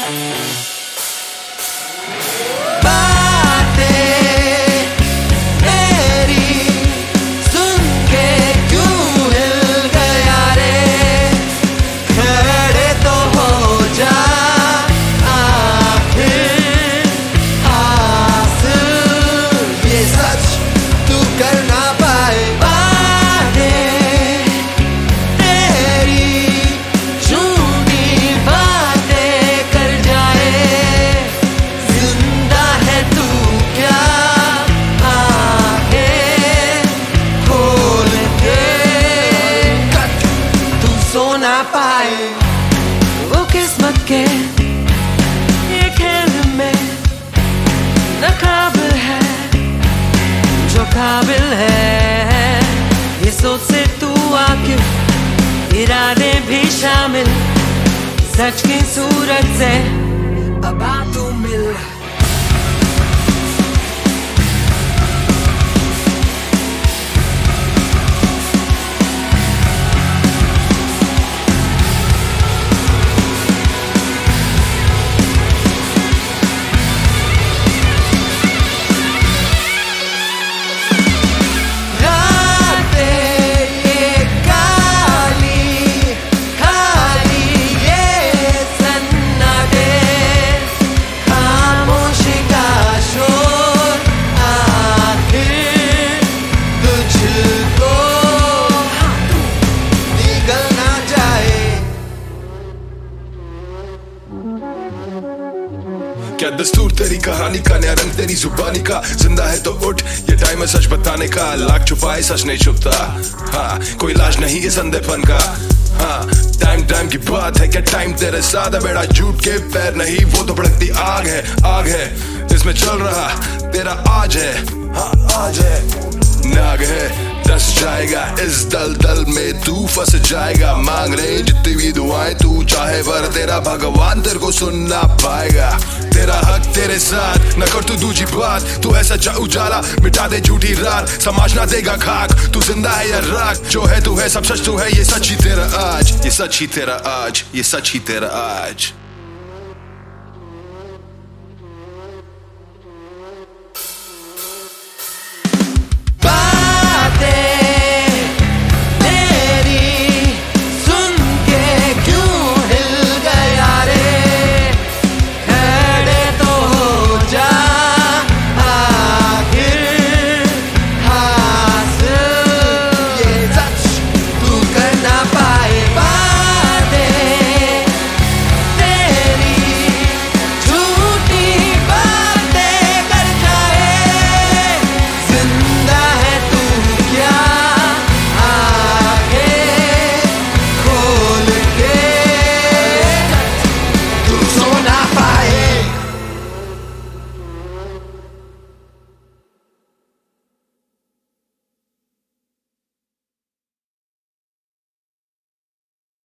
ना पाए वो किस्मत के ये खेल में न काबिल है जो काबिल है। ये सोच से तू आके इरादे भी शामिल, सच की सूरत से अब आ तू मिल। क्या दस्तूर तेरी कहानी का, नया रंग तेरी जुबानी का। जिंदा है तो उठ, ये टाइम है सच बताने का। लाख छुपाए सच नहीं छुपता, हाँ कोई इलाज नहीं है संदेहपन का। हाँ टाइम की बात है, क्या टाइम तेरे साथ है। बेड़ा झूठ के पैर नहीं, वो तो भड़कती आग है इसमें चल रहा तेरा आज है। हाँ आज है, नाग है दस जाएगा इस दलदल में तू फंस जाएगा। मांग रहे जितनी भी दुआएं तू चाहे, पर तेरा भगवान तेरे को सुन ना पाएगा। तेरा हक तेरे साथ, न कर तू दूजी बात। तू ऐसा जा उजाला, मिटा दे झूठी रात। समाज ना देगा खाक, तू जिंदा है या राख। जो है तू है, सब सच तू है, ये सच ही तेरा आज, ये सच ही तेरा आज, ये सच ही तेरा आज।